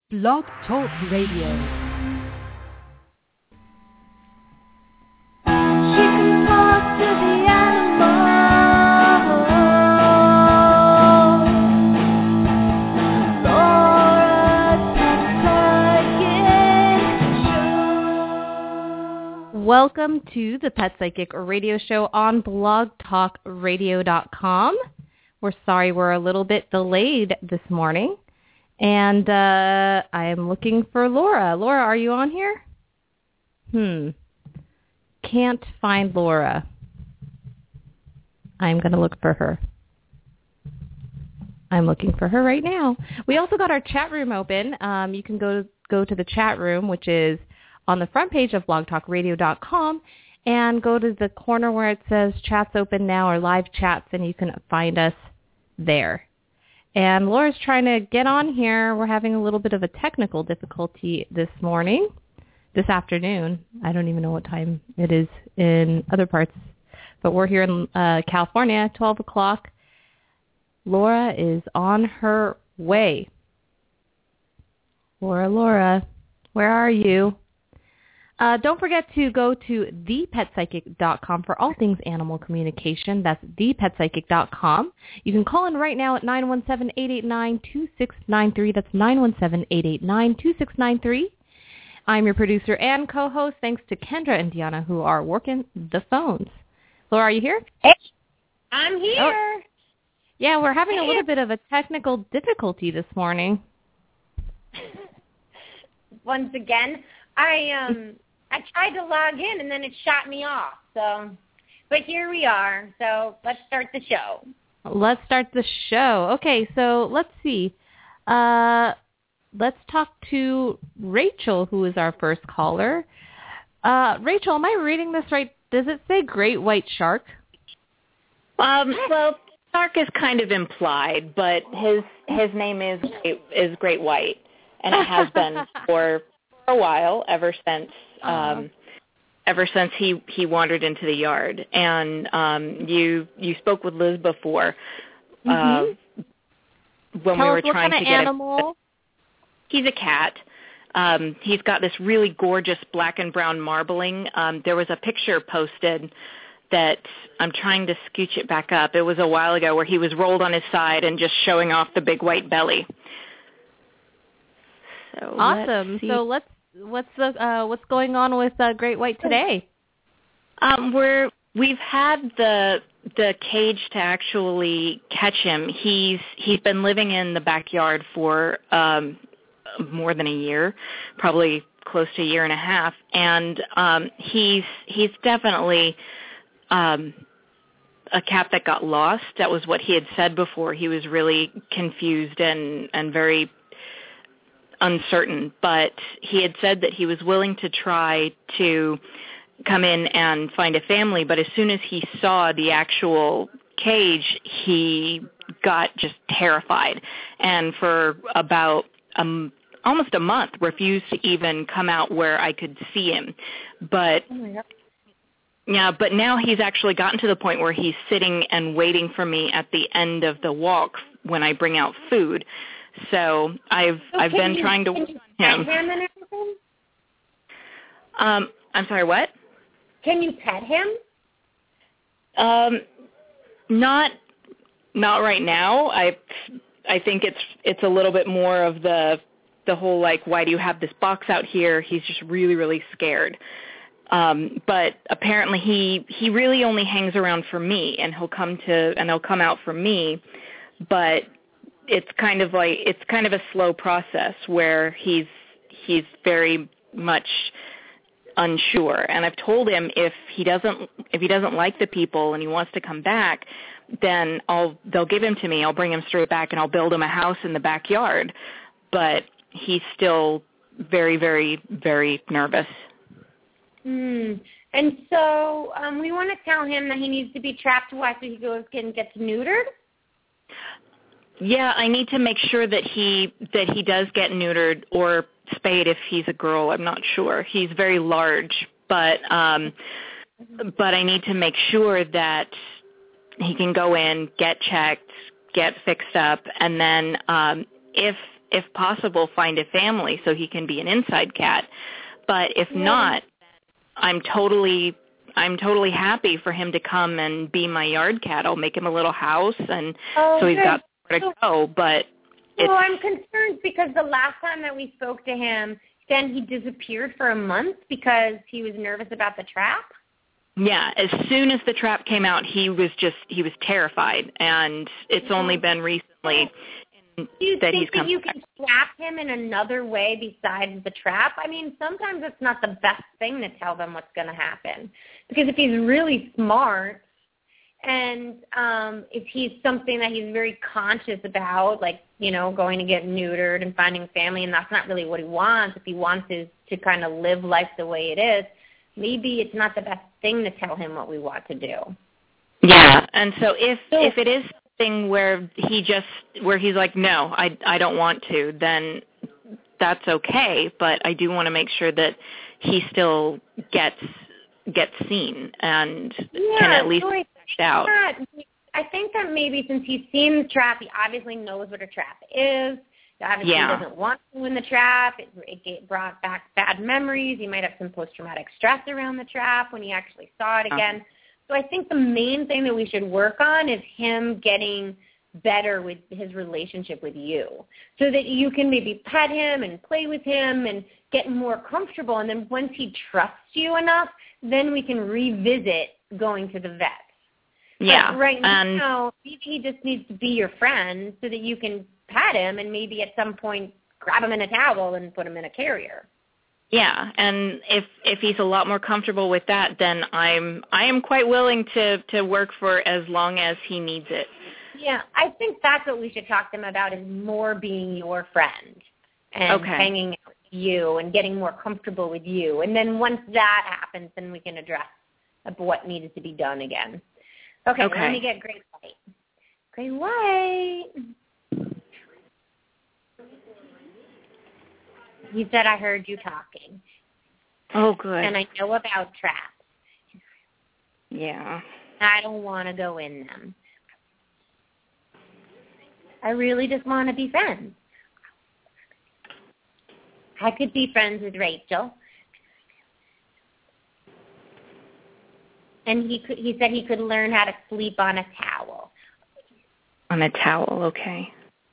Blog Talk Radio. Welcome to the Pet Psychic Radio Show on blogtalkradio.com. We're sorry we're a little bit delayed this morning. And I am looking for Laura. Laura, are you on here? Can't find Laura. I'm going to look for her. I'm looking for her right now. We also got our chat room open. You can go to the chat room, which is on the front page of blogtalkradio.com, and go to the corner where it says chats open now or live chats, and you can find us there. And Laura's trying to get on here. We're having a little bit of a technical difficulty this afternoon. I don't even know what time it is in other parts, but we're here in California, 12 o'clock. Laura is on her way. Laura, where are you? Don't forget to go to thepetpsychic.com for all things animal communication. That's thepetpsychic.com. You can call in right now at 917-889-2693. That's 917-889-2693. I'm your producer and co-host, thanks to Kendra and Deanna, who are working the phones. Laura, are you here? Hey, I'm here. Oh. Yeah, we're having a little bit of a technical difficulty this morning. Once again, I tried to log in and then it shot me off. So, but here we are. So let's start the show. Okay, so let's see. Let's talk to Rachel, who is our first caller. Rachel, am I reading this right? Does it say great white shark? Well, shark is kind of implied, but his name is Great White, and it has been for a while, ever since he wandered into the yard. And you spoke with Liz before when we were trying to get animal. He's a cat. He's got this really gorgeous black and brown marbling. There was a picture posted that I'm trying to scooch it back up. It was a while ago where he was rolled on his side and just showing off the big white belly. So awesome. What's going on with Great White today? We've had the cage to actually catch him. He's been living in the backyard for more than a year, probably close to a year and a half, and he's definitely a cat that got lost. That was what he had said before. He was really confused and very uncertain, but he had said that he was willing to try to come in and find a family, but as soon as he saw the actual cage, he got just terrified, and for about almost a month refused to even come out where I could see him. But but now he's actually gotten to the point where he's sitting and waiting for me at the end of the walk when I bring out food. So I've been trying to work on him. I'm sorry, what? Can you pet him? Not right now. I think it's a little bit more of the whole, like, why do you have this box out here? He's just really, really scared. But apparently he really only hangs around for me, and he'll come out for me, but it's kind of a slow process where he's very much unsure. And I've told him if he doesn't like the people and he wants to come back, then they'll give him to me. I'll bring him straight back and I'll build him a house in the backyard. But he's still very, very, very nervous. And so we want to tell him that he needs to be trapped twice so he goes and gets neutered? Yeah, I need to make sure that he does get neutered or spayed if he's a girl. I'm not sure. He's very large, but I need to make sure that he can go in, get checked, get fixed up, and then if if possible, find a family so he can be an inside cat. But if not, I'm totally happy for him to come and be my yard cat. I'll make him a little house, and so he's got somewhere to go. But I'm concerned because the last time that we spoke to him, then he disappeared for a month because he was nervous about the trap. Yeah, as soon as the trap came out, he was terrified, and it's only been recently Do you that think he's come that you back. can trap him in another way besides the trap? I mean, sometimes it's not the best thing to tell them what's going to happen, because if he's really smart and if he's something that he's very conscious about, like, you know, going to get neutered and finding a family, and that's not really what he wants. If he wants is to kind of live life the way it is, maybe it's not the best thing to tell him what we want to do. Yeah, and so if it is something where he's like, no, I don't want to, then that's okay. But I do want to make sure that he still gets seen and can at least check out. I think that maybe since he's seen the trap, he obviously knows what a trap is. He obviously doesn't want to in the trap. It brought back bad memories. He might have some post-traumatic stress around the trap when he actually saw it again. So I think the main thing that we should work on is him getting better with his relationship with you, so that you can maybe pet him and play with him and get more comfortable. And then once he trusts you enough, then we can revisit going to the vet. Yeah. But right now, maybe he just needs to be your friend so that you can pat him and maybe at some point grab him in a towel and put him in a carrier. Yeah, and if he's a lot more comfortable with that, then I am quite willing to work for as long as he needs it. Yeah, I think that's what we should talk to him about, is more being your friend and hanging out with you and getting more comfortable with you. And then once that happens, then we can address what needed to be done again. Okay. Let me get Great White. Great White. You said I heard you talking. Oh, good. And I know about traps. Yeah. I don't want to go in them. I really just want to be friends. I could be friends with Rachel. And he said he could learn how to sleep on a towel. On a towel, okay.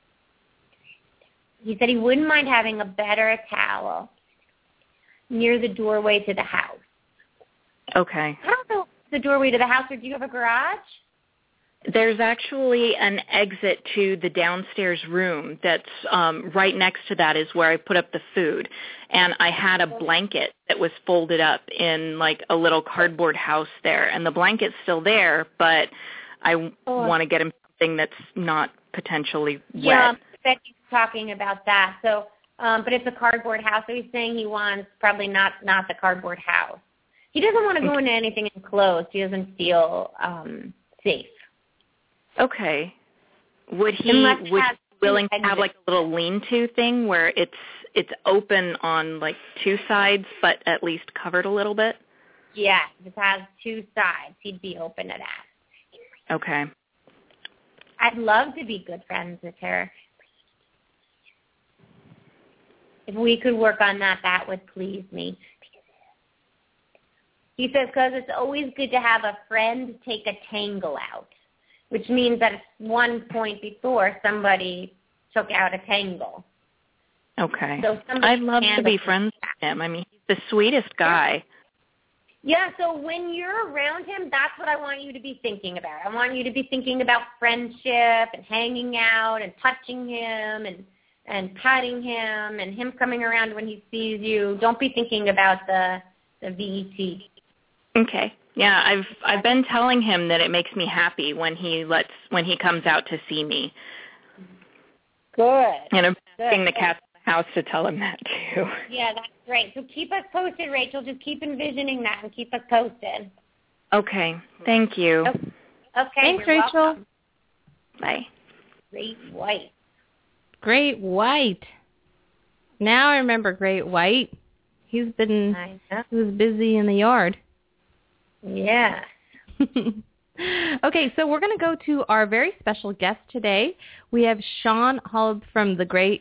He said he wouldn't mind having a better towel near the doorway to the house. Okay. I don't know the doorway to the house, or do you have a garage? There's actually an exit to the downstairs room that's right next to that is where I put up the food. And I had a blanket that was folded up in like a little cardboard house there. And the blanket's still there, but I want to get him something that's not potentially wet. Yeah, Becky's talking about that. So, but it's a cardboard house. So he's saying he wants probably not the cardboard house. He doesn't want to go into anything enclosed. He doesn't feel safe. Okay. Would he be willing to have like a little lean-to thing where it's open on like two sides but at least covered a little bit? Yeah, if it has two sides, he'd be open to that. Okay. I'd love to be good friends with her. If we could work on that, that would please me. He says, because it's always good to have a friend take a tangle out, which means that at one point before somebody took out a tangle. Okay. So I'd love to be friends with him. I mean, he's the sweetest guy. Yeah, so when you're around him, that's what I want you to be thinking about. I want you to be thinking about friendship and hanging out and touching him and patting him and him coming around when he sees you. Don't be thinking about the VET. Okay. Yeah, I've been telling him that it makes me happy when he comes out to see me. Good. And I'm asking the cats in the house to tell him that too. Yeah, that's great. So keep us posted, Rachel. Just keep envisioning that and keep us posted. Okay. Thank you. Okay. Thanks, you're Rachel. welcome. Bye. Great White. Great White. Now I remember Great White. He was busy in the yard. Yeah. Okay, so we're going to go to our very special guest today. We have Sean Holub from the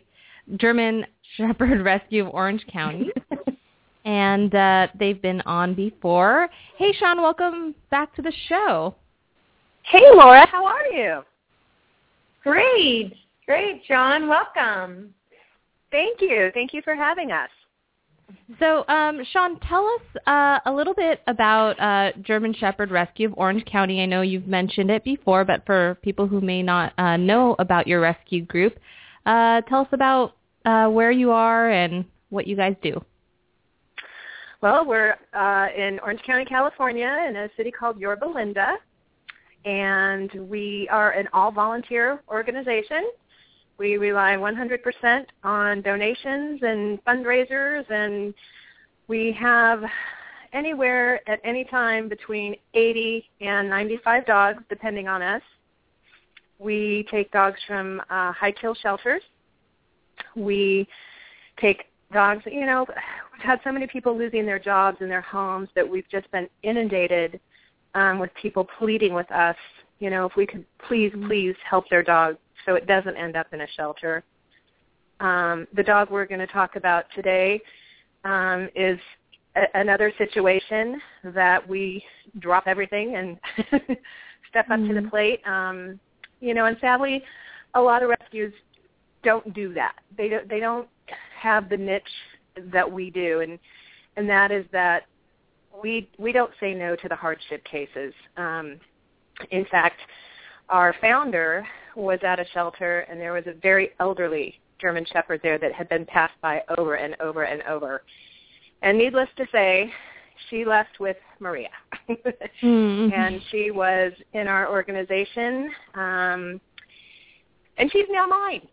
German Shepherd Rescue of Orange County. And they've been on before. Hey, Sean, welcome back to the show. Hey, Laura, how are you? Great, Sean. Welcome. Thank you. Thank you for having us. So, Sean, tell us a little bit about German Shepherd Rescue of Orange County. I know you've mentioned it before, but for people who may not know about your rescue group, tell us about where you are and what you guys do. Well, we're in Orange County, California, in a city called Yorba Linda, and we are an all-volunteer organization. We rely 100% on donations and fundraisers, and we have anywhere at any time between 80 and 95 dogs, depending on us. We take dogs from high-kill shelters. We take dogs, we've had so many people losing their jobs and their homes that we've just been inundated with people pleading with us, if we could please help their dog so it doesn't end up in a shelter. The dog we're going to talk about today is another situation that we drop everything and step up to the plate. And sadly, a lot of rescues don't do that. They don't have the niche that we do, and that is that we don't say no to the hardship cases. In fact, our founder was at a shelter, and there was a very elderly German Shepherd there that had been passed by over and over and over. And needless to say, she left with Maria. And she was in our organization, and she's now mine.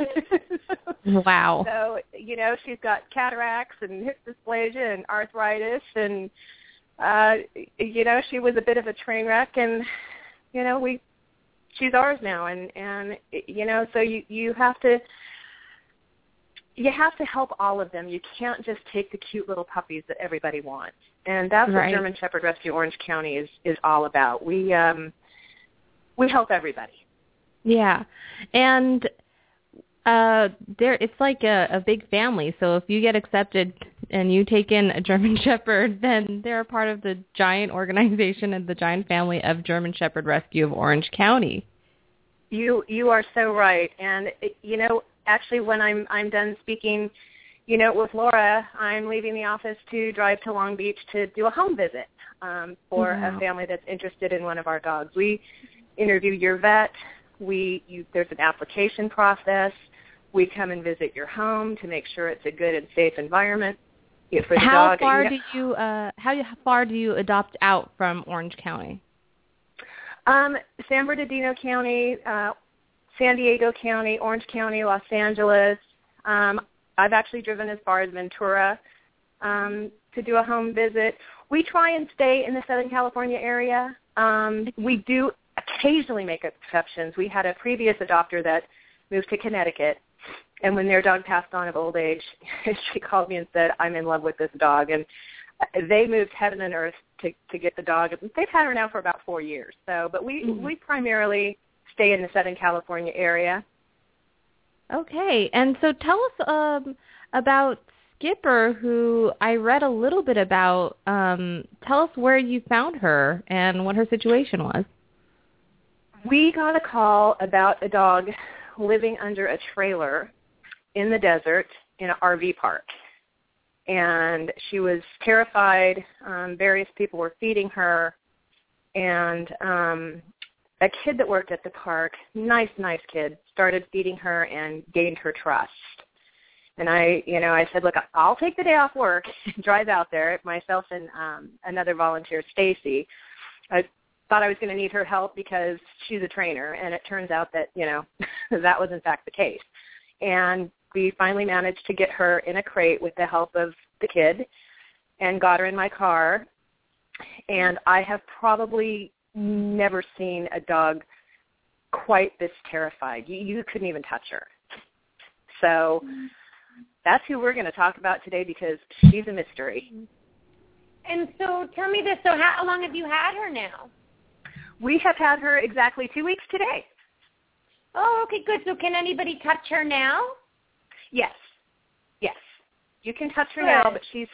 Wow. So, she's got cataracts and hip dysplasia and arthritis, and, she was a bit of a train wreck, and, she's ours now. And so you have to help all of them. You can't just take the cute little puppies that everybody wants. And that's what German Shepherd Rescue Orange County is all about. We help everybody. Yeah, and it's like a big family. So if you get accepted and you take in a German Shepherd, then they're a part of the giant organization and the giant family of German Shepherd Rescue of Orange County. You are so right. And actually, when I'm done speaking, with Laura, I'm leaving the office to drive to Long Beach to do a home visit for a family that's interested in one of our dogs. We interview your vet. There's an application process. We come and visit your home to make sure it's a good and safe environment for the dog. How far do you adopt out from Orange County? San Bernardino County, San Diego County, Orange County, Los Angeles. I've actually driven as far as Ventura to do a home visit. We try and stay in the Southern California area. We do occasionally make exceptions. We had a previous adopter that moved to Connecticut, and when their dog passed on of old age, she called me and said, "I'm in love with this dog." And they moved heaven and earth to get the dog. They've had her now for about 4 years. But we primarily stay in the Southern California area. Okay, and so tell us about Skipper, who I read a little bit about. Tell us where you found her and what her situation was. We got a call about a dog living under a trailer in the desert in an RV park. And she was terrified. Various people were feeding her. And a kid that worked at the park, nice kid, started feeding her and gained her trust. And I said, look, I'll take the day off work and drive out there, myself and another volunteer, Stacy. I thought I was going to need her help because she's a trainer, and it turns out that, that was in fact the case. And we finally managed to get her in a crate with the help of the kid and got her in my car. And I have probably never seen a dog quite this terrified. You couldn't even touch her. So that's who we're going to talk about today because she's a mystery. And so tell me this, so how long have you had her now? We have had her exactly 2 weeks today. Oh, okay, good. So can anybody touch her now? Yes. Yes. You can touch her now, but she's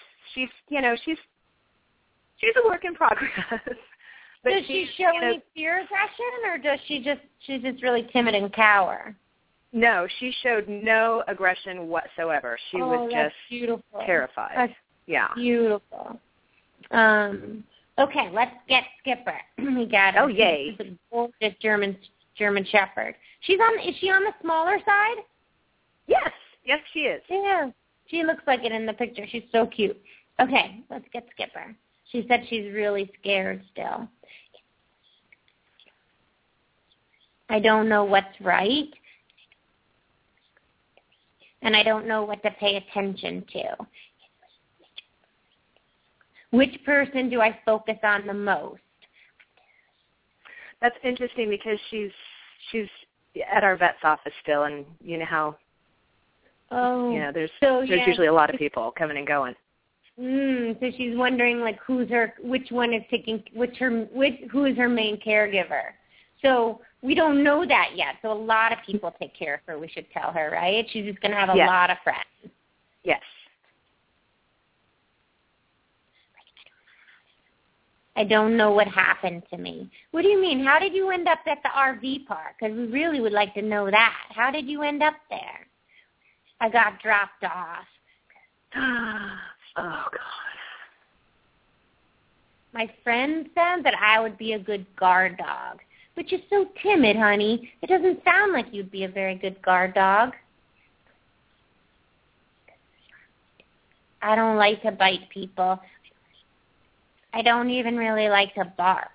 a work in progress. But does she show any fear aggression, or does she's just really timid and cower? No, she showed no aggression whatsoever. She was just beautiful. Terrified. That's beautiful. Okay, let's get Skipper. We got her. Oh, yay. She's a gorgeous German Shepherd. Is she on the smaller side? Yes. Yes, she is. Yeah. She looks like it in the picture. She's so cute. Okay, let's get Skipper. She said she's really scared still. I don't know what's right, and I don't know what to pay attention to. Which person do I focus on the most? That's interesting because she's at our vet's office still, and you know how there's usually a lot of people coming and going. So she's wondering like who is her main caregiver. So we don't know that yet. So a lot of people take care of her. We should tell her, right? She's just going to have a lot of friends. Yes. I don't know what happened to me. What do you mean? How did you end up at the RV park? Because we really would like to know that. How did you end up there? I got dropped off. Oh, God. My friend said that I would be a good guard dog. But you're so timid, honey. It doesn't sound like you'd be a very good guard dog. I don't like to bite people. I don't even really like to bark.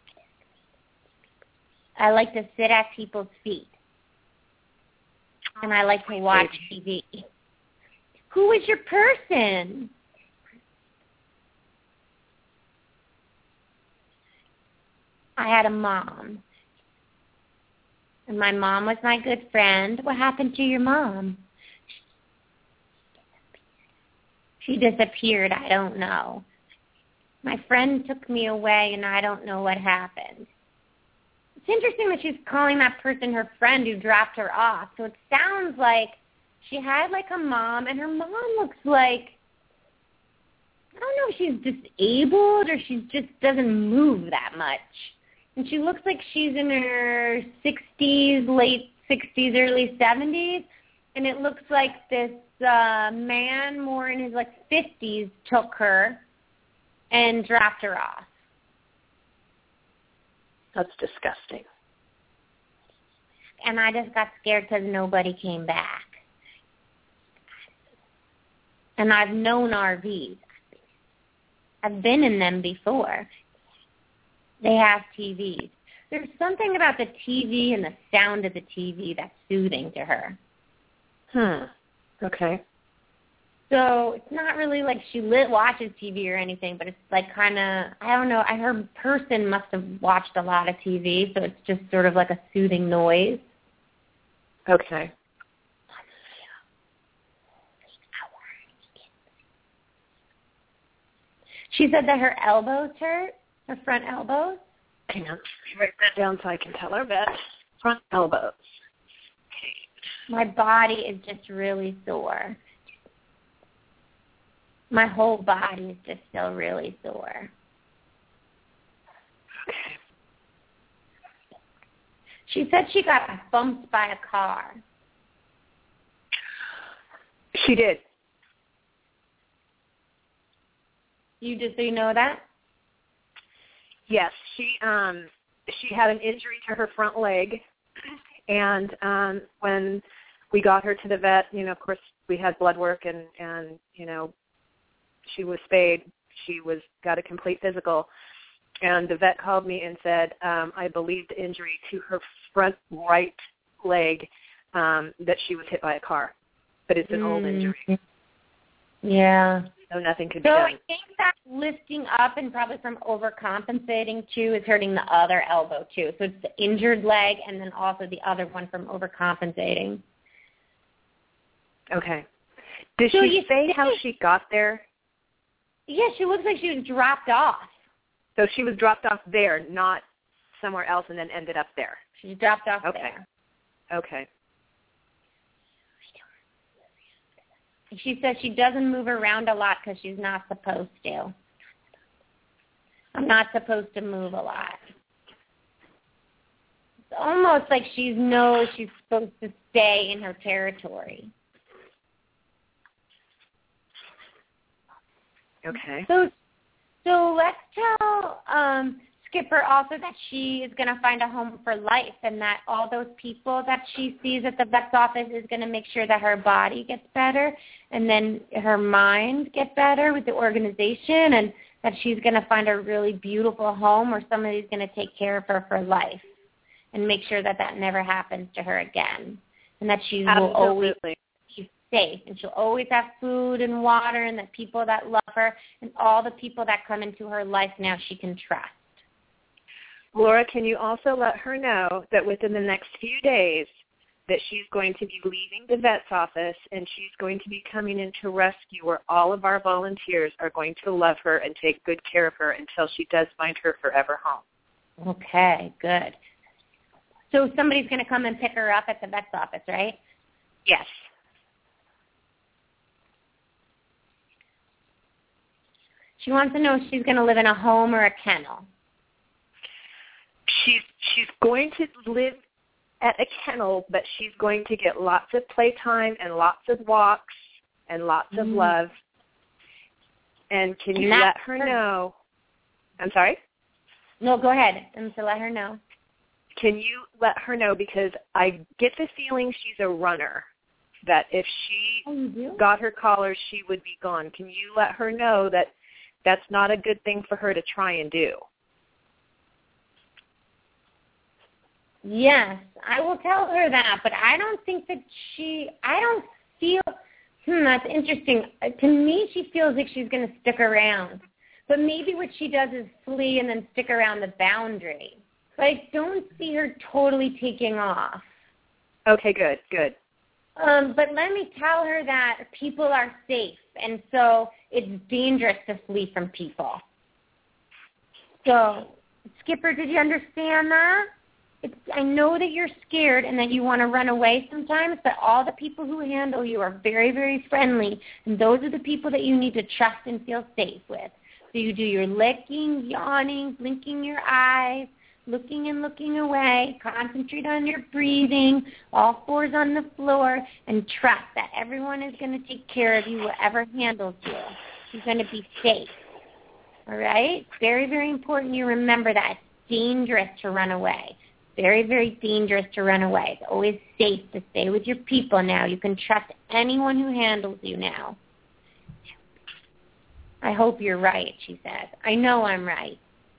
I like to sit at people's feet. And I like to watch TV. Who is your person? I had a mom. And my mom was my good friend. What happened to your mom? She disappeared. I don't know. My friend took me away, and I don't know what happened. It's interesting that she's calling that person her friend who dropped her off. So it sounds like she had like a mom, and her mom looks like, I don't know if she's disabled or she just doesn't move that much. And she looks like she's in her 60s, late 60s, early 70s. And it looks like this man more in his like 50s took her and dropped her off. That's disgusting. And I just got scared because nobody came back. And I've known RVs. I've been in them before. They have TVs. There's something about the TV and the sound of the TV that's soothing to her. Okay. So it's not really like she watches TV or anything, but it's like kind of, I don't know, her person must have watched a lot of TV, so it's just sort of like a soothing noise. Okay. She said that her elbows hurt, her front elbows. Hang on, let me write that down so I can tell her that. Front elbows. My body is just really sore. My whole body is just still really sore. Okay. She said she got bumped by a car. She did. So you know that? Yes, she had an injury to her front leg, and when we got her to the vet, of course we had blood work and she was spayed. She got a complete physical, and the vet called me and said, I believe the injury to her front right leg that she was hit by a car, but it's an old injury. Yeah. So nothing could be done. So I think that lifting up and probably from overcompensating too is hurting the other elbow too. So it's the injured leg and then also the other one from overcompensating. Okay. Did she say how she got there? Yeah, she looks like she was dropped off. So she was dropped off there, not somewhere else, and then ended up there. She dropped off there. Okay. She says she doesn't move around a lot because she's not supposed to. I'm not supposed to move a lot. It's almost like she knows she's supposed to stay in her territory. Okay. So let's tell Skipper also that she is going to find a home for life, and that all those people that she sees at the vet's office is going to make sure that her body gets better and then her mind gets better with the organization, and that she's going to find a really beautiful home where somebody's going to take care of her for life and make sure that that never happens to her again, and that she will always be safe, and she'll always have food and water, and that people that love her and all the people that come into her life now she can trust. Laura, can you also let her know that within the next few days that she's going to be leaving the vet's office and she's going to be coming into rescue where all of our volunteers are going to love her and take good care of her until she does find her forever home. Okay, good. So somebody's going to come and pick her up at the vet's office, right? Yes. She wants to know if she's going to live in a home or a kennel. She's going to live at a kennel, but she's going to get lots of playtime and lots of walks and lots of love. And can you let her know? I'm sorry? No, go ahead. And to let her know. Can you let her know, because I get the feeling she's a runner, that if she got her collar, she would be gone. Can you let her know that that's not a good thing for her to try and do? Yes, I will tell her that, but I don't think that I don't feel, that's interesting. To me, she feels like she's going to stick around. But maybe what she does is flee and then stick around the boundary. But I don't see her totally taking off. Okay, good. But let me tell her that people are safe, and so it's dangerous to flee from people. So, Skipper, did you understand that? I know that you're scared and that you want to run away sometimes, but all the people who handle you are very, very friendly, and those are the people that you need to trust and feel safe with. So you do your licking, yawning, blinking your eyes, looking and looking away, concentrate on your breathing, all fours on the floor, and trust that everyone is going to take care of you, whoever handles you. You're going to be safe. All right? Very, very important you remember that. It's dangerous to run away. Very, very dangerous to run away. It's always safe to stay with your people now. You can trust anyone who handles you now. I hope you're right, she says. I know I'm right.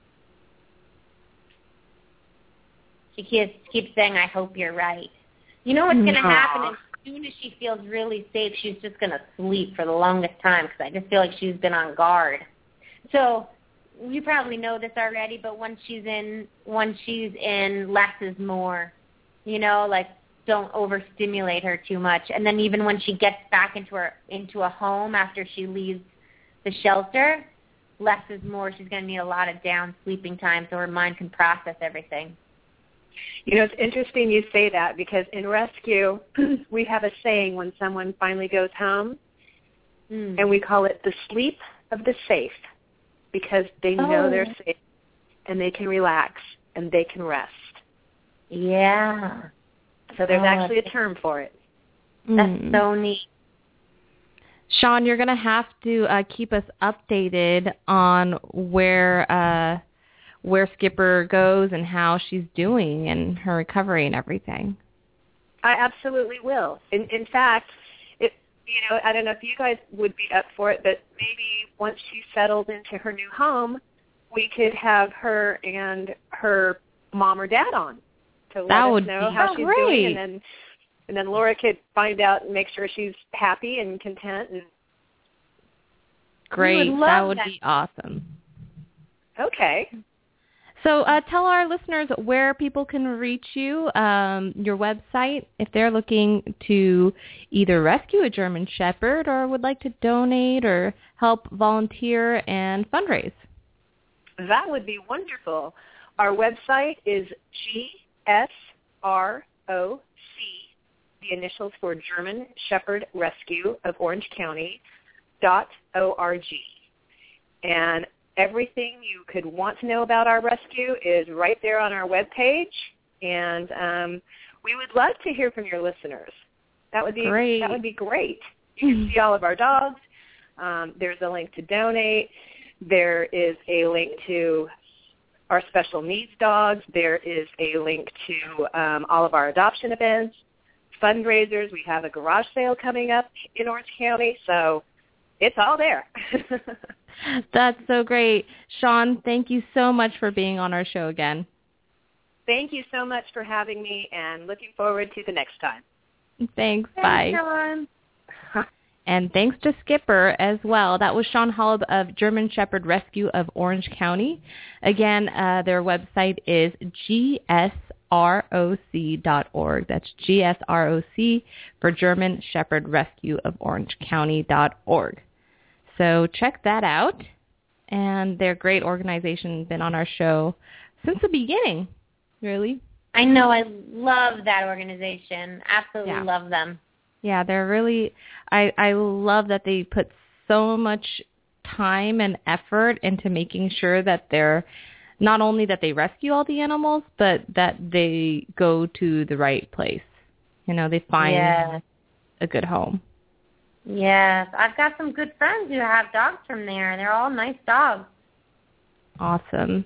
She keeps saying, I hope you're right. You know what's going to happen as soon as she feels really safe, she's just going to sleep for the longest time, because I just feel like she's been on guard. So you probably know this already, but once she's in, less is more. You know, like, don't overstimulate her too much. And then even when she gets back into a home after she leaves the shelter, less is more. She's going to need a lot of down sleeping time so her mind can process everything. You know, it's interesting you say that, because in rescue, we have a saying when someone finally goes home, and we call it the sleep of the safe, because they know they're safe, and they can relax, and they can rest. Yeah. So there's actually a term for it. That's so neat. Sean, you're going to have to keep us updated on where Skipper goes and how she's doing and her recovery and everything. I absolutely will. In fact, I don't know if you guys would be up for it, but maybe once she's settled into her new home, we could have her and her mom or dad on to let us know how she's doing, and then Laura could find out and make sure she's happy and content. And great, that would be awesome. Okay. So tell our listeners where people can reach you, your website, if they're looking to either rescue a German Shepherd or would like to donate or help volunteer and fundraise. That would be wonderful. Our website is GSROC, the initials for German Shepherd Rescue of Orange County.org. And everything you could want to know about our rescue is right there on our webpage. And we would love to hear from your listeners. That would be great. That would be great. You can see all of our dogs. There's a link to donate. There is a link to our special needs dogs. There is a link to all of our adoption events, fundraisers. We have a garage sale coming up in Orange County, so it's all there. That's so great. Shawn, thank you so much for being on our show again. Thank you so much for having me, and looking forward to the next time. Thanks. Bye. Shawn. And thanks to Skipper as well. That was Shawn Holub of German Shepherd Rescue of Orange County. Again, their website is gsroc.org. That's GSROC for German Shepherd Rescue of Orange County.org. So check that out. And they're a great organization, been on our show since the beginning, really. I know. I love that organization. Absolutely love them. Yeah, they're really, I love that they put so much time and effort into making sure that they're, not only that they rescue all the animals, but that they go to the right place. You know, they find a good home. Yes, I've got some good friends who have dogs from there. They're all nice dogs. Awesome.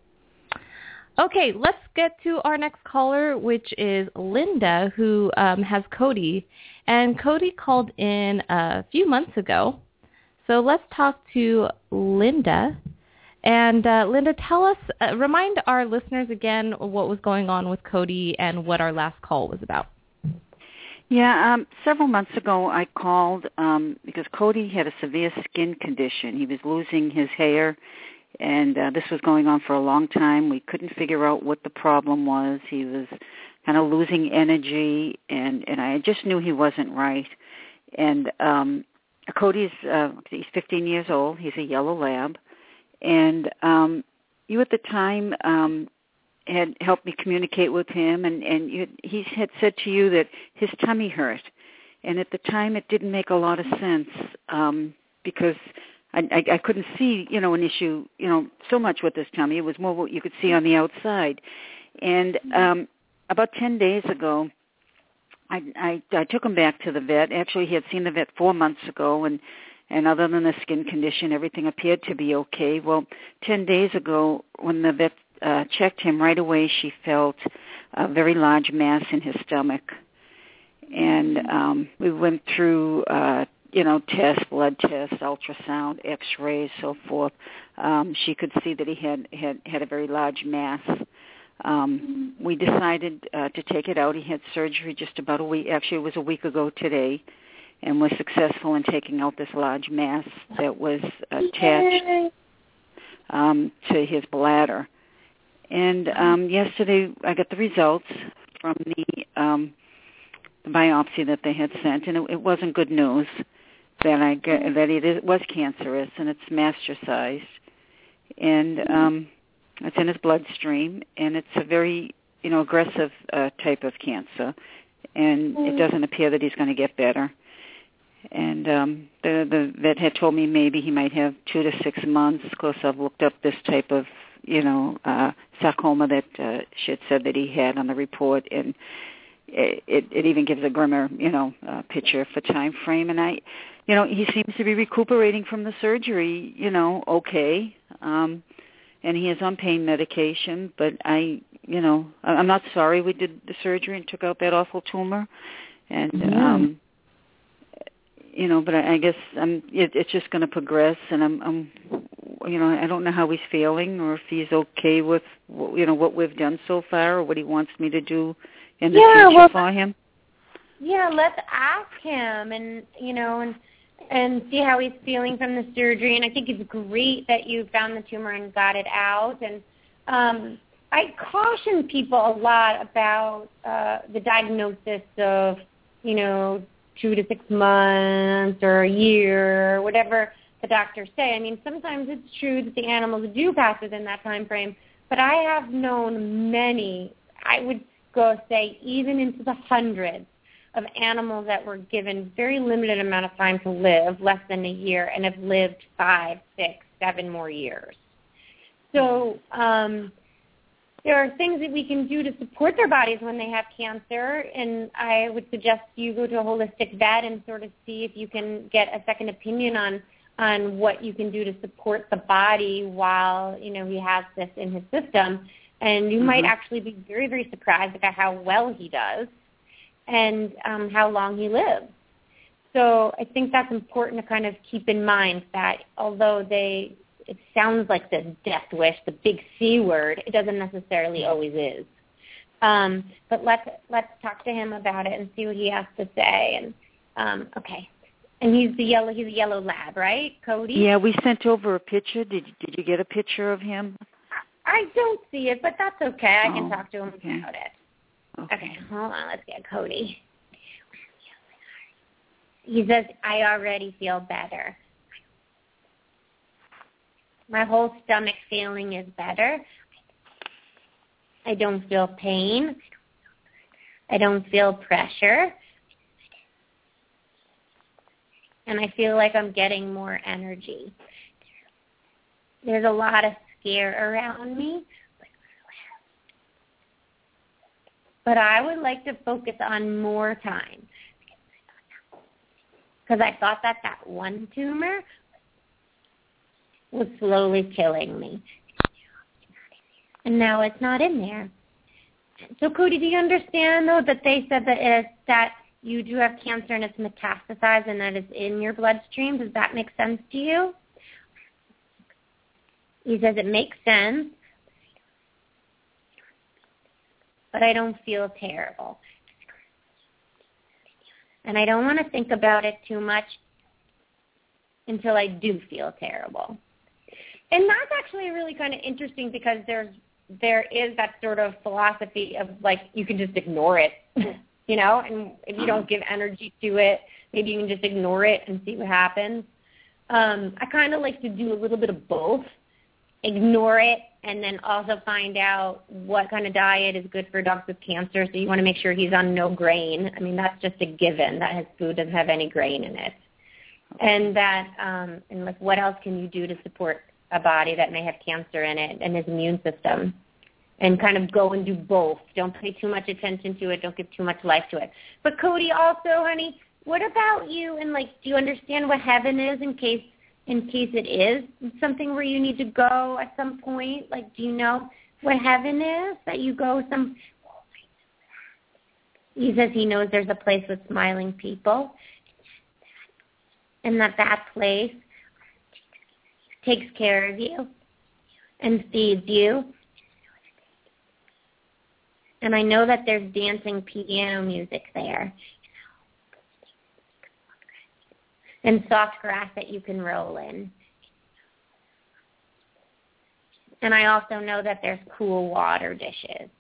Okay, let's get to our next caller, which is Linda, who has Cody. And Cody called in a few months ago. So let's talk to Linda. And Linda, tell us, remind our listeners again what was going on with Cody and what our last call was about. Yeah, several months ago I called because Cody had a severe skin condition. He was losing his hair. And this was going on for a long time. We couldn't figure out what the problem was. He was kind of losing energy, and I just knew he wasn't right. And Cody's he's 15 years old. He's a yellow lab. And you at the time had helped me communicate with him, and he had said to you that his tummy hurt. And at the time it didn't make a lot of sense because I couldn't see, an issue, so much with his tummy. It was more what you could see on the outside. And about 10 days ago, I took him back to the vet. Actually, he had seen the vet 4 months ago, and other than the skin condition, everything appeared to be okay. Well, 10 days ago, when the vet checked him, right away she felt a very large mass in his stomach. And we went through tests, blood tests, ultrasound, x-rays, so forth. She could see that he had a very large mass. We decided to take it out. He had surgery just about a week. Actually, it was a week ago today, and was successful in taking out this large mass that was attached to his bladder. And yesterday I got the results from the biopsy that they had sent, and it wasn't good news that it was cancerous, and it's mastocyzed, and it's in his bloodstream, and it's a very aggressive type of cancer, and it doesn't appear that he's going to get better. And the vet had told me maybe he might have 2 to 6 months. Of course, I've looked up this type of sarcoma that she had said that he had on the report, and it even gives a grimmer, picture for time frame. And he seems to be recuperating from the surgery, okay. And he is on pain medication, but I'm not sorry we did the surgery and took out that awful tumor. And, but I guess it's just going to progress, and I'm I don't know how he's feeling or if he's okay with, what we've done so far or what he wants me to do in the future for him. Yeah, let's ask him and see how he's feeling from the surgery. And I think it's great that you found the tumor and got it out. And I caution people a lot about the diagnosis of, 2 to 6 months or a year or whatever the doctors say. I mean, sometimes it's true that the animals do pass within that time frame, but I have known many, I would go say even into the hundreds of animals that were given very limited amount of time to live, less than a year, and have lived 5, 6, 7 more years. So there are things that we can do to support their bodies when they have cancer, and I would suggest you go to a holistic vet and sort of see if you can get a second opinion on what you can do to support the body while, he has this in his system. And you might actually be very, very surprised about how well he does and how long he lives. So I think that's important to kind of keep in mind that although it sounds like the death wish, the big C word, it doesn't necessarily always is. But let's talk to him about it and see what he has to say. And okay. And he's a yellow lab, right, Cody? Yeah, we sent over a picture. Did you get a picture of him? I don't see it, but that's okay. I can talk to him about it. Okay, hold on. Let's get Cody. He says, I already feel better. My whole stomach feeling is better. I don't feel pain. I don't feel pressure. And I feel like I'm getting more energy. There's a lot of scare around me. But I would like to focus on more time. Because I thought that one tumor was slowly killing me. And now it's not in there. So, Cody, do you understand, though, that they said that you do have cancer and it's metastasized and that it's in your bloodstream? Does that make sense to you? He says it makes sense, but I don't feel terrible. And I don't want to think about it too much until I do feel terrible. And that's actually really kind of interesting because there is that sort of philosophy of, like, you can just ignore it, and if you don't give energy to it, maybe you can just ignore it and see what happens. I kind of like to do a little bit of both, ignore it, and then also find out what kind of diet is good for dogs with cancer. So you want to make sure he's on no grain. I mean, that's just a given that his food doesn't have any grain in it. And that, and like, what else can you do to support a body that may have cancer in it and his immune system? And kind of go and do both. Don't pay too much attention to it. Don't give too much life to it. But Cody, also, honey, what about you? And like, do you understand what heaven is in case it is something where you need to go at some point? Like, do you know what heaven is? That you go some. He says he knows there's a place with smiling people, and that place takes care of you and feeds you. And I know that there's dancing piano music there. And soft grass that you can roll in. And I also know that there's cool water dishes.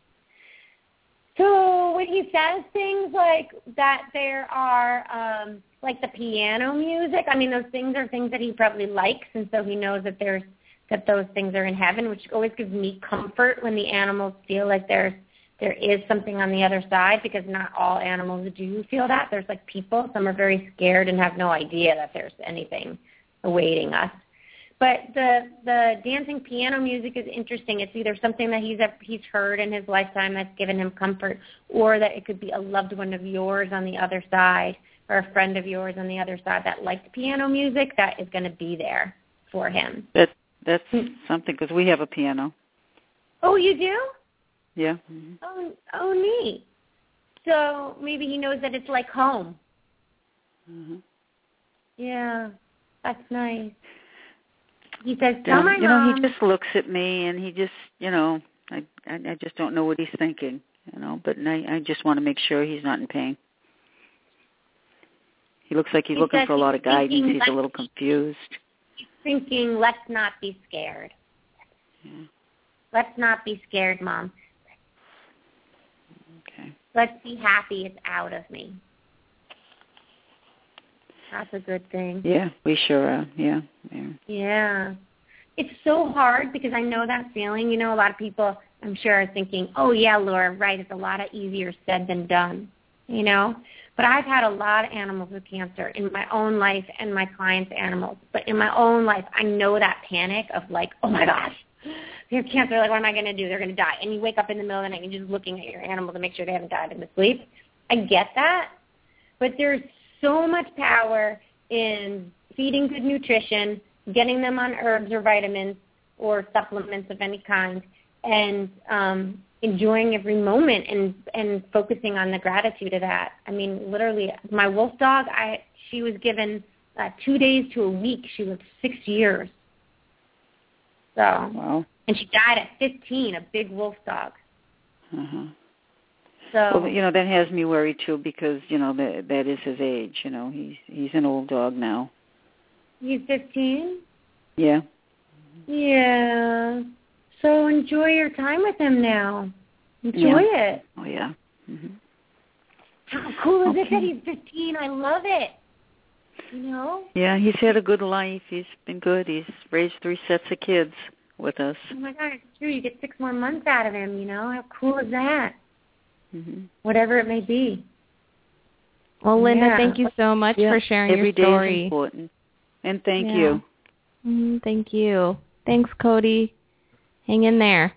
So when he says things like that there are, like the piano music, I mean, those things are things that he probably likes, and so he knows that those things are in heaven, which always gives me comfort when the animals feel like there is something on the other side, because not all animals do feel that. There's like people, some are very scared and have no idea that there's anything awaiting us. But the dancing piano music is interesting. It's either something that he's heard in his lifetime that's given him comfort, or that it could be a loved one of yours on the other side, or a friend of yours on the other side that liked piano music that is going to be there for him. That's something, because we have a piano. Oh, you do? Yeah. Mm-hmm. Oh, neat. So maybe he knows that it's like home. Mm-hmm. Yeah, that's nice. He says, tell my mom. He just looks at me, and he just, I just don't know what he's thinking, but I just want to make sure he's not in pain. He looks like he's looking for a lot of guidance. He's a little confused. He's thinking, let's not be scared. Yeah. Let's not be scared, Mom. Okay. Let's be happy it's out of me. That's a good thing. Yeah, we sure are. Yeah. Yeah. It's so hard because I know that feeling. A lot of people, I'm sure, are thinking, oh, yeah, Laura, right, it's a lot easier said than done. you know. But I've had a lot of animals with cancer in my own life and my clients' animals. But in my own life, I know that panic of like, oh my gosh, they have cancer. Like, what am I going to do? They're going to die. And you wake up in the middle of the night and you're just looking at your animal to make sure they haven't died in the sleep. I get that. But there's so much power in feeding good nutrition, getting them on herbs or vitamins or supplements of any kind, and enjoying every moment and focusing on the gratitude of that. I mean, literally, my wolf dog, she was given 2 days to a week. She lived 6 years. So, wow. And she died at 15, a big wolf dog. Uh-huh. So, well, that has me worried too, because that is his age. He's an old dog now. He's 15? Yeah. Yeah. So enjoy your time with him now. Enjoy it. Oh, yeah. Mm-hmm. How cool is it that he's 15? I love it. Yeah, he's had a good life. He's been good. He's raised 3 sets of kids with us. Oh, my God, it's true. You get 6 more months out of him, How cool is that? Mm-hmm. Whatever it may be. Well, Linda, thank you so much for sharing Every your story. Every day is important. And thank you. Thank you. Thanks, Cody. Hang in there.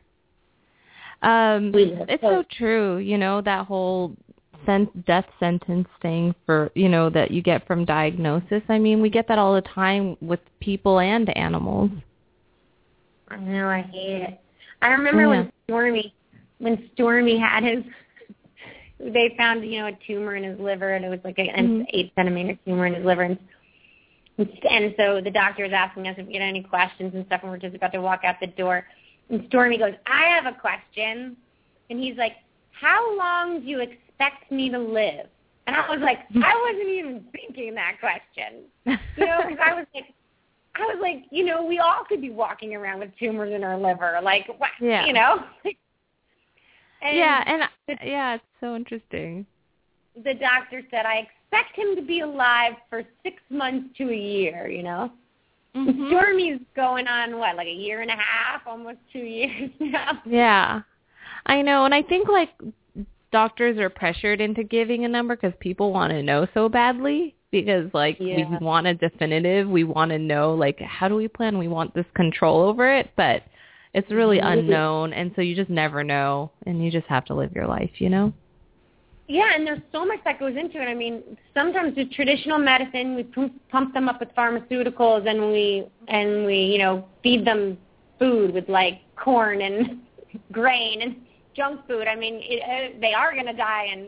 It's so true, that whole death sentence thing for, that you get from diagnosis. I mean, we get that all the time with people and animals. I know, I hate it. I remember when Stormy had they found, a tumor in his liver, and it was like an 8-centimeter tumor in his liver. And so the doctor was asking us if we had any questions and stuff, and we're just about to walk out the door. And Stormy goes, I have a question. And he's like, how long do you expect me to live? And I was like, I wasn't even thinking that question. Because I was like, we all could be walking around with tumors in our liver. Like, what, And it's so interesting. The doctor said, I expect him to be alive for 6 months to a year, Mm-hmm. Stormy's going on, like a year and a half, almost 2 years now. Yeah, I know. And I think, doctors are pressured into giving a number because people want to know so badly because, we want a definitive. We want to know, how do we plan? We want this control over it, but it's really unknown, and so you just never know, and you just have to live your life, Yeah, and there's so much that goes into it. I mean, sometimes with traditional medicine, we pump them up with pharmaceuticals, and we feed them food with corn and grain and junk food. I mean, they are going to die in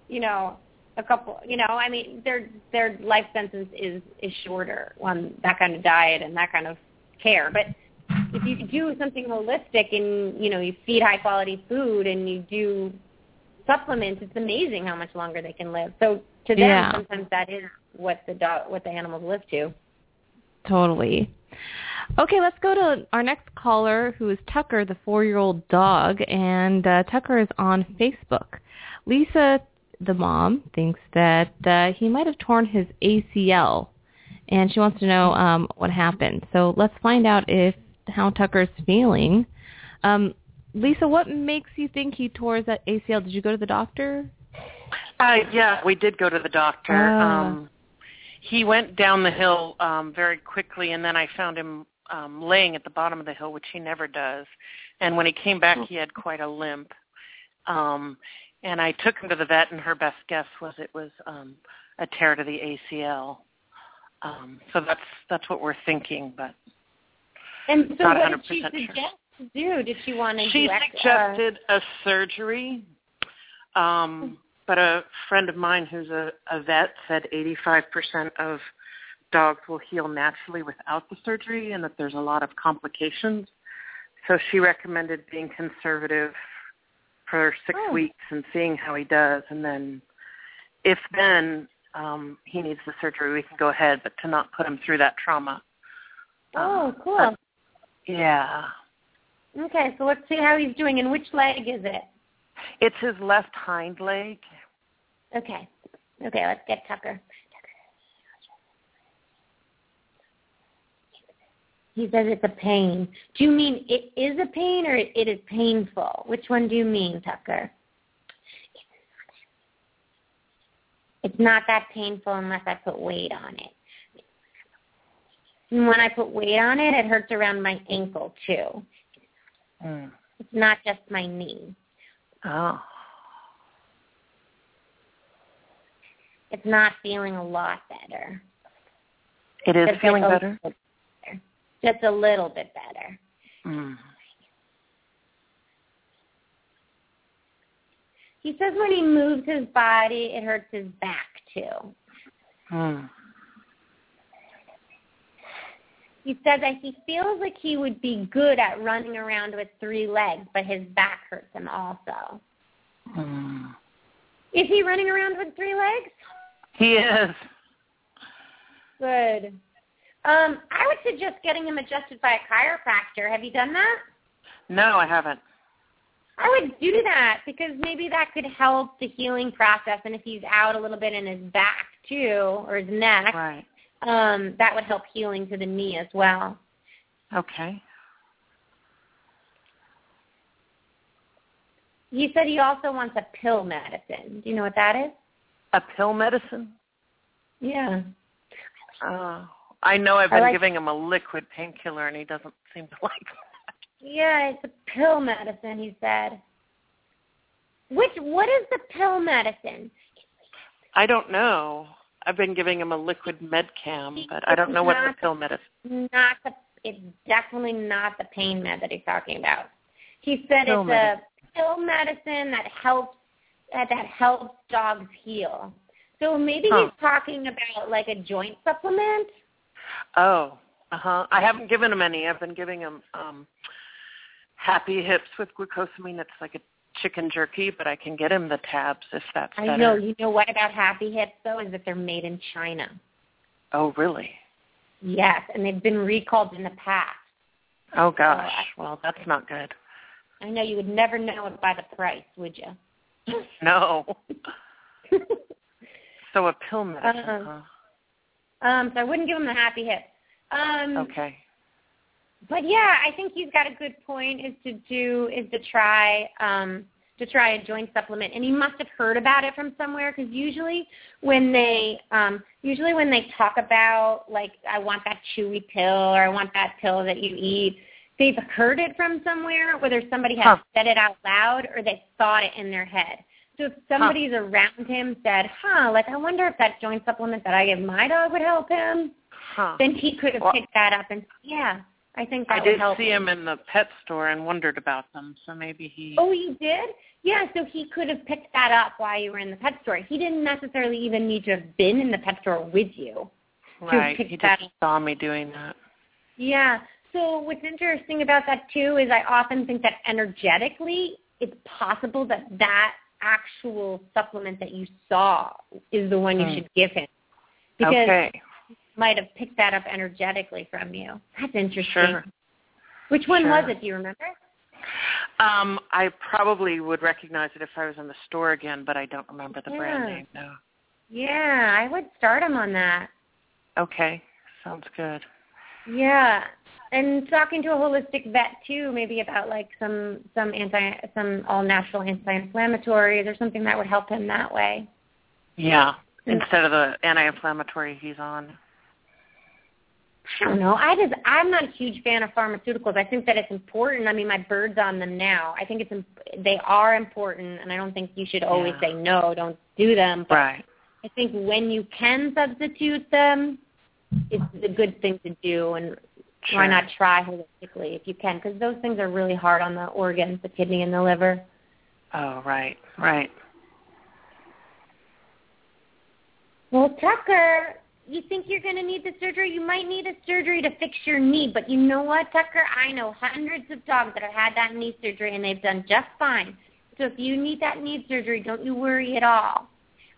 a couple. I mean, their life sentence is shorter on that kind of diet and that kind of care. But if you do something holistic and you feed high quality food and you do supplements, it's amazing how much longer they can live. So to them, sometimes that is what the animals live to. Totally. Okay, let's go to our next caller, who is Tucker, the 4-year-old dog, and Tucker is on Facebook. Lisa, the mom, thinks that he might have torn his ACL, and she wants to know what happened. So let's find out how Tucker's feeling. Lisa, what makes you think he tore his ACL? Did you go to the doctor? Yeah, we did go to the doctor. He went down the hill very quickly, and then I found him laying at the bottom of the hill, which he never does. And when he came back, he had quite a limp. And I took him to the vet, and her best guess was it was a tear to the ACL. So that's what we're thinking, but and so not what 100% did she suggest sure. To do? Did she want to She suggested a surgery, but a friend of mine who's a vet said 85% of dogs will heal naturally without the surgery and that there's a lot of complications. So she recommended being conservative for 6 weeks and seeing how he does. And then if he needs the surgery, we can go ahead, but to not put him through that trauma. Oh, cool. Yeah. Okay, so let's see how he's doing. And which leg is it? It's his left hind leg. Okay, let's get Tucker. He says it's a pain. Do you mean it is a pain or it is painful? Which one do you mean, Tucker? It's not that painful unless I put weight on it. And when I put weight on it, it hurts around my ankle, too. It's not just my knee. Oh. It's not feeling a lot better. It is feeling better? Just a little bit better. He says when he moves his body, it hurts his back, too. He said that he feels like he would be good at running around with 3 legs, but his back hurts him also. Is he running around with 3 legs? He is. Good. I would suggest getting him adjusted by a chiropractor. Have you done that? No, I haven't. I would do that because maybe that could help the healing process. And if he's out a little bit in his back, too, or his neck, right. That would help healing to the knee as well. Okay. He said he also wants a pill medicine. Do you know what that is? A pill medicine? Yeah. I know I've been giving him a liquid painkiller, and he doesn't seem to like that. Yeah, it's a pill medicine, he said. What is the pill medicine? I don't know. I've been giving him a liquid Medcam, but I don't know what the pill medicine. It's definitely not the pain med that he's talking about. He said pill it's medicine. A pill medicine that helps dogs heal. So maybe he's talking about like a joint supplement. Oh, I haven't given him any. I've been giving him Happy Hips with glucosamine. It's like a chicken jerky, but I can get him the tabs if that's better. I know. You know what about Happy Hips, though, is that they're made in China. Oh, really? Yes, and they've been recalled in the past. Oh, gosh. Well, that's not good. I know. You would never know it by the price, would you? No. So a pill medicine, So I wouldn't give him the Happy Hips. Okay. But yeah, I think he's got a good point. Is to try a joint supplement, and he must have heard about it from somewhere. Because usually when they talk about like I want that chewy pill or I want that pill that you eat, they've heard it from somewhere, whether somebody has said it out loud or they thought it in their head. So if somebody's around him said, like I wonder if that joint supplement that I give my dog would help him, then he could have picked that up and I think that would help. I did see him in the pet store and wondered about them, so maybe he... Oh, you did? Yeah, so he could have picked that up while you were in the pet store. He didn't necessarily even need to have been in the pet store with you. Right, he just saw me doing that. Yeah, so what's interesting about that, too, is I often think that energetically it's possible that actual supplement that you saw is the one you should give him. Because might have picked that up energetically from you. That's interesting. Sure. Which one was it? Do you remember? I probably would recognize it if I was in the store again, but I don't remember the brand name, no. Yeah, I would start him on that. Okay, sounds good. Yeah, and talking to a holistic vet too, maybe about like some all natural anti-inflammatories or something that would help him that way. Yeah, instead of the anti-inflammatory he's on. I don't know. I'm not a huge fan of pharmaceuticals. I think that it's important. I mean, my bird's on them now. I think they are important, and I don't think you should always say no, don't do them. But I think when you can substitute them, it's a good thing to do, and why not try holistically if you can? Because those things are really hard on the organs, the kidney and the liver. Oh, right. Well, Tucker, you think you're going to need the surgery? You might need a surgery to fix your knee, but you know what, Tucker? I know hundreds of dogs that have had that knee surgery, and they've done just fine. So if you need that knee surgery, don't you worry at all.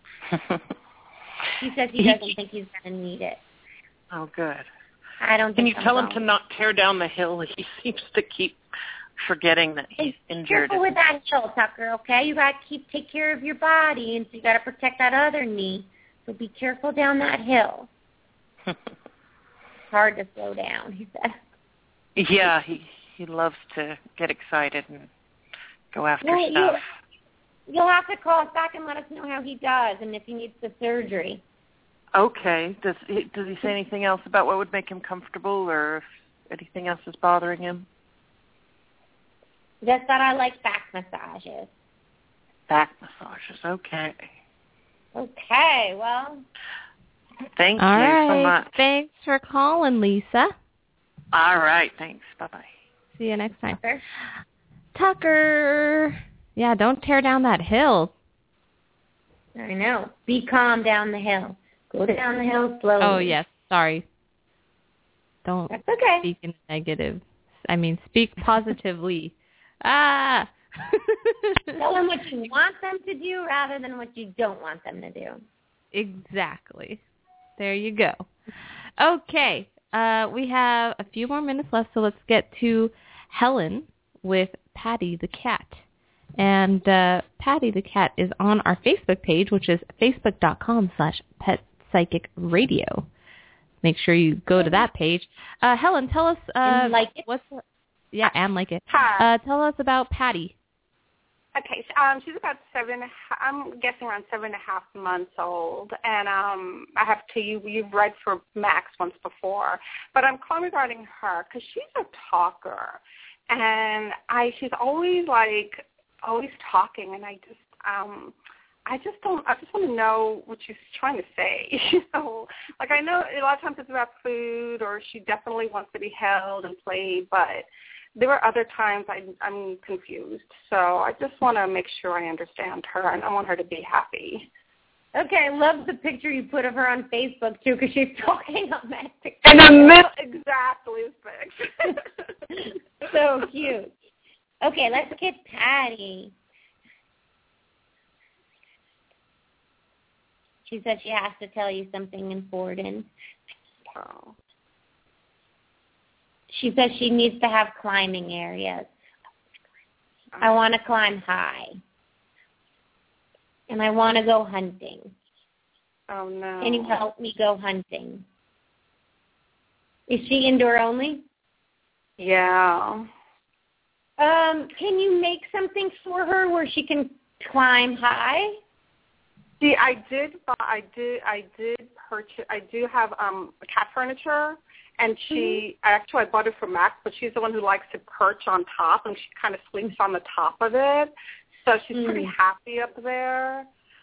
He says he doesn't think he's going to need it. Oh, good. I don't think Can you tell him to not tear down the hill? He seems to keep forgetting that he's injured. Be careful with that hill, Tucker, okay? You got to take care of your body, and so you got to protect that other knee. So be careful down that hill. It's hard to slow down, he said. Yeah, he loves to get excited and go after stuff. You'll have to call us back and let us know how he does and if he needs the surgery. Okay. Does he say anything else about what would make him comfortable or if anything else is bothering him? Just that I like back massages. Back massages. Okay. Okay, well. Thank All you right. so much. Thanks for calling, Lisa. All right. Thanks. Bye-bye. See you next time. Tucker. Tucker. Yeah, don't tear down that hill. I know. Be calm down the hill. Go down the hill slowly. Oh, yes. Sorry. Don't That's okay. speak in negative. I mean, speak positively. Ah! Tell them what you want them to do rather than what you don't want them to do. Exactly. There you go. Okay. We have a few more minutes left, so let's get to Helen with Patty the cat. And Patty the cat is on our Facebook page, which is facebook.com/petpsychicradio. Make sure you go to that page. Helen, tell us and like it. Yeah, and like it. Hi. Tell us about Patty. Okay, she's about I'm guessing around 7.5 months old, and I have to. You've read for Max once before, but I'm calling regarding her because she's a talker, and she's always talking, and I just want to know what she's trying to say. Like I know a lot of times it's about food, or she definitely wants to be held and played, but there are other times I'm confused. So I just want to make sure I understand her, and I want her to be happy. Okay, I love the picture you put of her on Facebook, too, because she's talking on that picture. In the middle, exactly. So cute. Okay, let's get Patty. She said she has to tell you something important. Oh. She says she needs to have climbing areas. I want to climb high. And I want to go hunting. Oh, no. Can you help me go hunting? Is she indoor only? Yeah. Can you make something for her where she can climb high? See, I did purchase. I do have cat furniture, and I bought it from Max, but she's the one who likes to perch on top, and she kind of sleeps on the top of it. So she's pretty happy up there.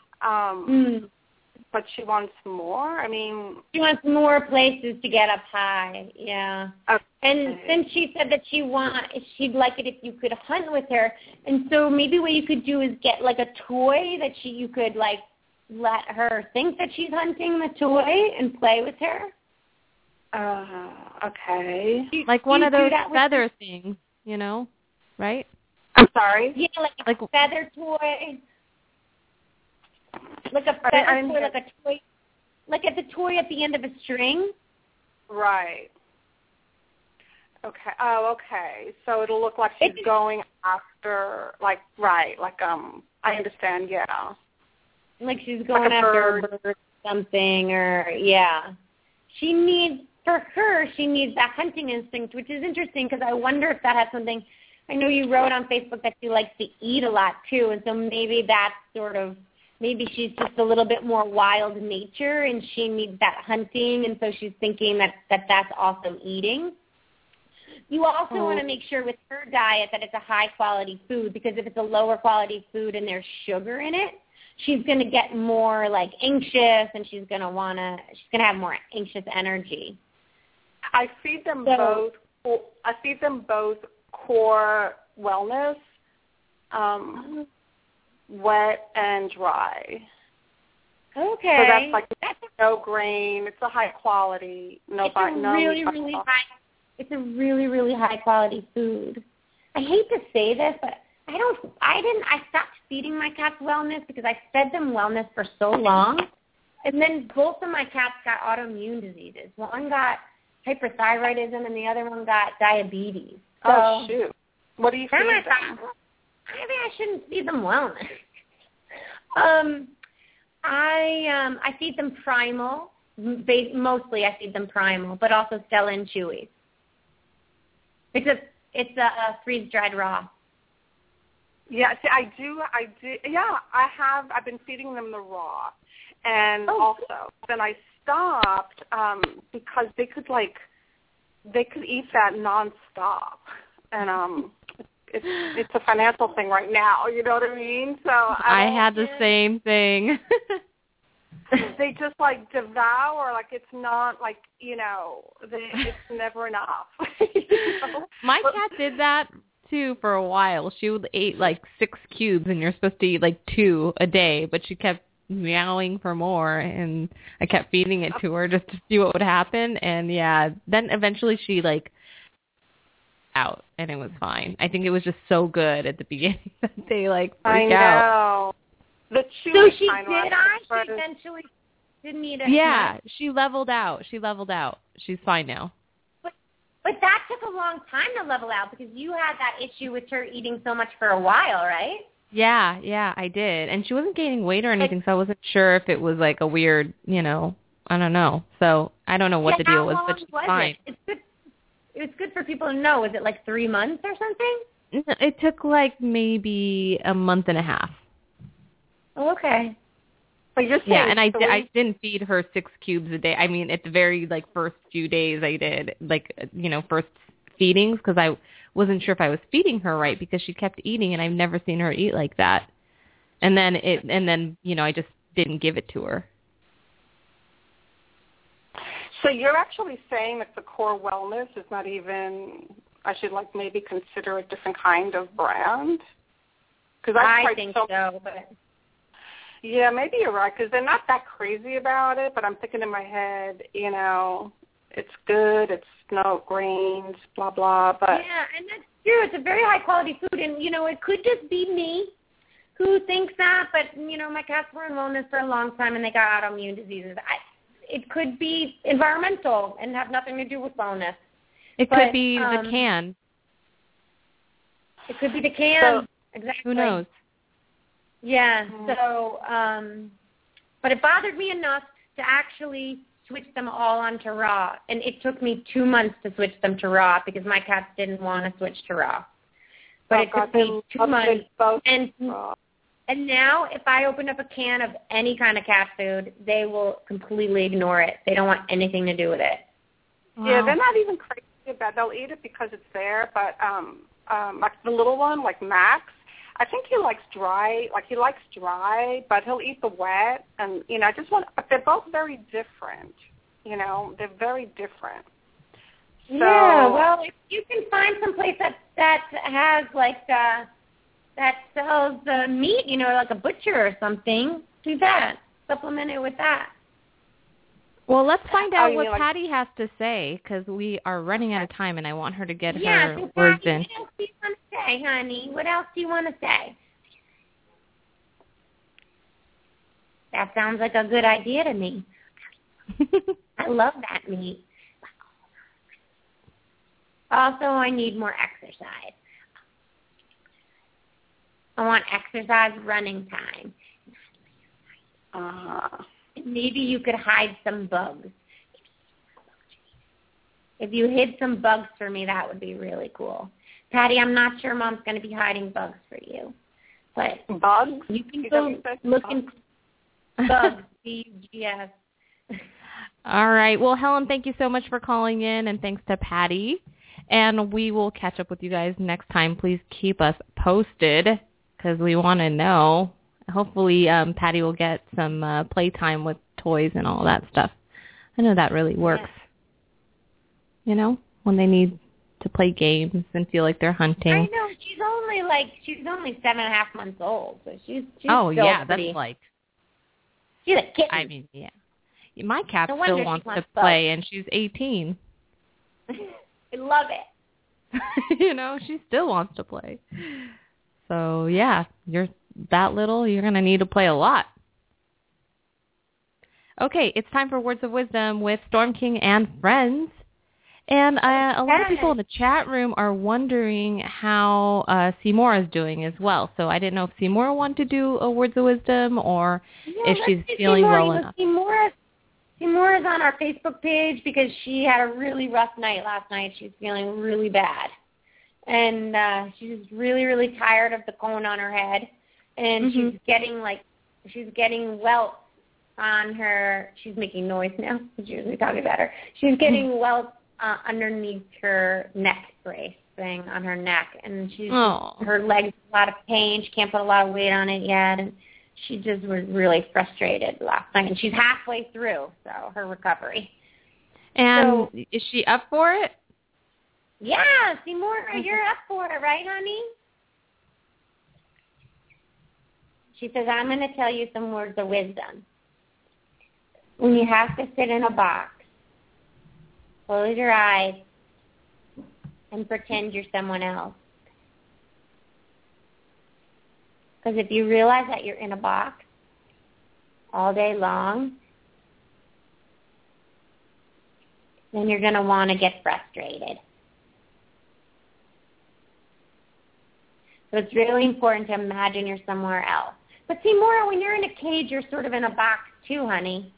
But she wants more. I mean, she wants more places to get up high. Yeah. Okay. And then she said that she'd like it if you could hunt with her. And so maybe what you could do is get like a toy that you could like let her think that she's hunting the toy and play with her. Okay. Like one of those feather things, right? I'm sorry? Yeah, like a feather toy. Like a feather toy, like a toy. Like at the toy at the end of a string. Right. Okay. Oh, okay. So it'll look like she's going after, I understand, yeah. Like she's going after a bird or something, or, yeah. She needs that hunting instinct, which is interesting because I wonder if that has something. I know you wrote on Facebook that she likes to eat a lot, too, and so maybe that's maybe she's just a little bit more wild nature and she needs that hunting, and so she's thinking that's also eating. You also want to make sure with her diet that it's a high-quality food, because if it's a lower-quality food and there's sugar in it, she's going to get more anxious, and she's going to have more anxious energy. I feed them both. I feed them both Core Wellness, wet and dry. Okay. So that's no grain. It's a high quality. It's a really, really high quality food. I hate to say this, but I stopped feeding my cats Wellness because I fed them Wellness for so long, and then both of my cats got autoimmune diseases. One got hyperthyroidism, and the other one got diabetes. So, shoot! What do you feed them? Maybe I shouldn't feed them Wellness. I feed them Primal. Mostly, I feed them Primal, but also Stella and Chewy. It's a freeze-dried raw. Yeah, see, I do. Yeah, I have. I've been feeding them the raw, and also then I stopped because they could eat that nonstop, and it's a financial thing right now. You know what I mean? So I had the same thing. They just devour, it's not it's never enough. My cat did that too for a while. She would eat 6 cubes, and you're supposed to eat 2 a day, but she kept meowing for more, and I kept feeding it to her just to see what would happen. And yeah, then eventually she out, and it was fine. I think it was just so good at the beginning that they freak out. I know. The so she did. She eventually didn't eat it. Yeah, she leveled out. She's fine now. But that took a long time to level out because you had that issue with her eating so much for a while, right? Yeah, I did. And she wasn't gaining weight or anything, so I wasn't sure if it was a weird, I don't know. So I don't know what the deal was, but she's fine. It was good for people to know. Was it 3 months or something? It took maybe a month and a half. Oh, okay. But you're saying and I didn't feed her 6 cubes a day. I mean, at the very first few days I did, first feedings, because I wasn't sure if I was feeding her right because she kept eating, and I've never seen her eat like that. And then I just didn't give it to her. So you're actually saying that the Core Wellness is not even, I should maybe consider a different kind of brand? Because I think so, but... Yeah, maybe you're right, because they're not that crazy about it, but I'm thinking in my head, it's good, it's no grains, blah, blah, but... Yeah, and that's true. It's a very high-quality food, and, it could just be me who thinks that, but, my cats were in wellness for a long time, and they got autoimmune diseases. It could be environmental and have nothing to do with wellness. It could be the can. It could be the can, exactly. Who knows? Yeah, so, but it bothered me enough to actually switch them all onto raw. And it took me 2 months to switch them to raw because my cats didn't want to switch to raw. But it took me 2 months. And now if I open up a can of any kind of cat food, they will completely ignore it. They don't want anything to do with it. Wow. Yeah, they're not even crazy about it. They'll eat it because it's there. But the little one, Max, I think he likes dry. He likes dry, but he'll eat the wet. And, but they're both very different. They're very different. So, yeah, well, if you can find some place that has, that sells the meat, like a butcher or something, do that. Supplement it with that. Well, let's find out what Patty has to say, because we are running out of time, and I want her to get her words in. What else do you want to say, honey? What else do you want to say? That sounds like a good idea to me. I love that meat. Also, I need more exercise. I want exercise running time. Maybe you could hide some bugs. If you hid some bugs for me, that would be really cool. Patty, I'm not sure Mom's going to be hiding bugs for you. But bugs? You can go look into bugs, B-U-G-S. All right. Well, Helen, thank you so much for calling in, and thanks to Patty. And we will catch up with you guys next time. Please keep us posted because we want to know. Hopefully, Patty will get some playtime with toys and all that stuff. I know that really works. Yeah. When they need to play games and feel like they're hunting. I know. She's only 7.5 months old, so she's oh, still yeah, pretty, that's like... She's a kitten. I mean, yeah. My cat still wants to play, and she's 18. I love it. She still wants to play. So, yeah, you're that little, you're going to need to play a lot. Okay, it's time for Words of Wisdom with Storm King and friends. And a lot of people in the chat room are wondering how Seymour is doing as well. So I didn't know if Seymour wanted to do a Words of Wisdom or if she's feeling well enough. Seymour is on our Facebook page because she had a really rough night last night. She's feeling really bad. and she's really, really tired of the cone on her head, and she's getting welts on her. She's making noise now. She's usually talking about her. She's getting welts underneath her neck brace thing on her neck, and her legs a lot of pain. She can't put a lot of weight on it yet, and she just was really frustrated last night. And she's halfway through, so her recovery. And is she up for it? Yeah, Seymour, you're up for it, right, honey? She says, I'm going to tell you some words of wisdom. When you have to sit in a box, close your eyes and pretend you're someone else. Because if you realize that you're in a box all day long, then you're going to want to get frustrated. So it's really important to imagine you're somewhere else. But see, Maura, when you're in a cage, you're sort of in a box too, honey.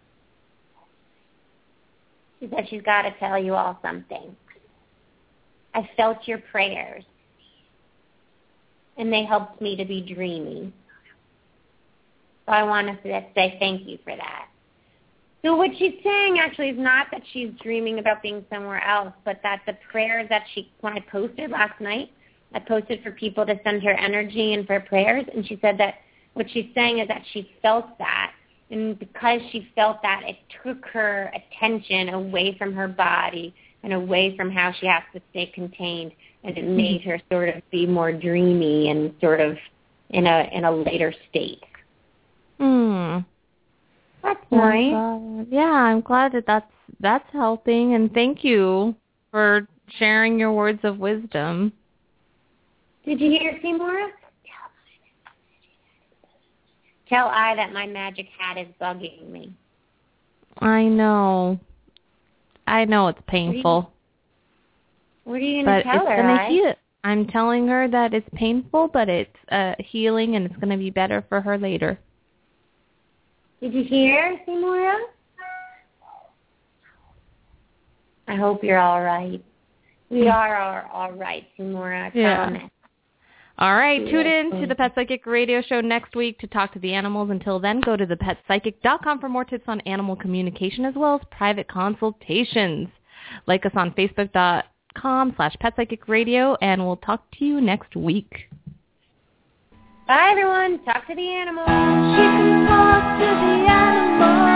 She said she's got to tell you all something. I felt your prayers, and they helped me to be dreamy. So I want to say thank you for that. So what she's saying actually is not that she's dreaming about being somewhere else, but that the prayers that when I posted last night, I posted for people to send her energy and for prayers, and she said that what she's saying is that she felt that, and because she felt that, it took her attention away from her body and away from how she has to stay contained, and it made her sort of be more dreamy and sort of in a later state. That's nice. Yeah, I'm glad that's helping, and thank you for sharing your words of wisdom. Did you hear, Seymour? Tell I that my magic hat is bugging me. I know it's painful. What are you going to tell her? But it's going to heal. I'm telling her that it's painful, but it's healing, and it's going to be better for her later. Did you hear, Seymour? I hope you're all right. We are all right, Seymour. I promise. All right, tune in to the Pet Psychic Radio Show next week to talk to the animals. Until then, go to thepetpsychic.com for more tips on animal communication as well as private consultations. Like us on Facebook.com/PetPsychicRadio, and we'll talk to you next week. Bye, everyone. Talk to the animals. She can talk to the animals.